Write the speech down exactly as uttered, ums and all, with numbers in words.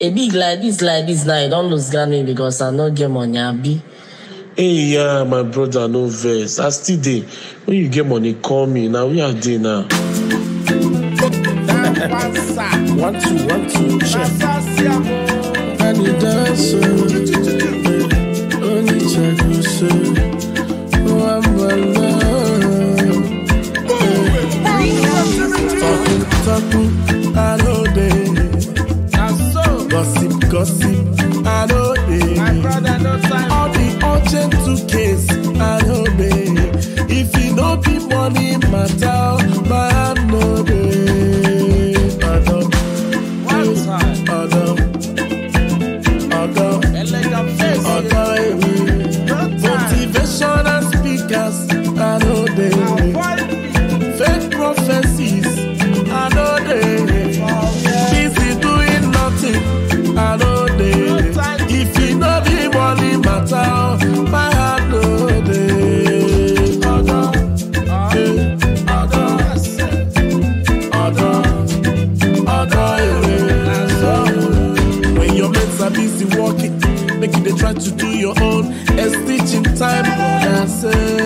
A big like this, like this now, you don't lose Grammy because I no get money, abi. Hey, yeah, my brother, no verse. I still dey. When you get money, call me. Now we are there now. One, two, one, two, check. I need dance, only check you, sir. Oh, I'm alone. Talking, talking, I know they. Gossip, gossip, I know they. My brother, no time. All the urgent to case, I know they. If you no be money matter, my hand no they. Adam, One time. Adam, Adam, Elegant face. Adam. Motivation and speakers, I know they. Fake prophecies, I know they. Busy doing nothing, I know they. If you know the money matter, my heart know they. Other, other, other, other. When your mates are busy working, make it they try to do your own. A stitch in time, what I say.